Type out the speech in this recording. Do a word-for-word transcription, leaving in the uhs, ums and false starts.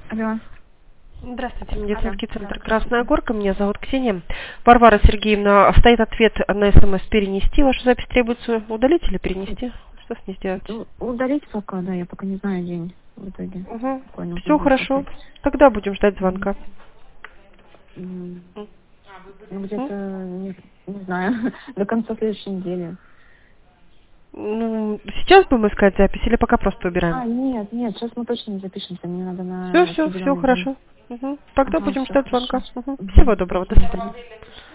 Алло. Здравствуйте, медицинский центр «Красная Горка». Меня зовут Ксения. Варвара Сергеевна, стоит ответ на СМС перенести. Вашу запись требуется удалить или перенести? Что с ней сделать? У- Удалить пока, да, я пока не знаю день в итоге. Угу. Какой нужно Все будет хорошо. поставить. Тогда будем ждать звонка. М, М. Ну, М. где-то, не, не знаю, до конца следующей недели. Ну, сейчас будем искать запись или пока просто убираем? А, нет, нет, сейчас мы точно не запишемся, мне надо Все, на все, все определенный день. хорошо. Угу. Тогда Ага, будем все, ждать хорошо. звонка. Угу. Угу, Всего доброго, до спасибо. свидания.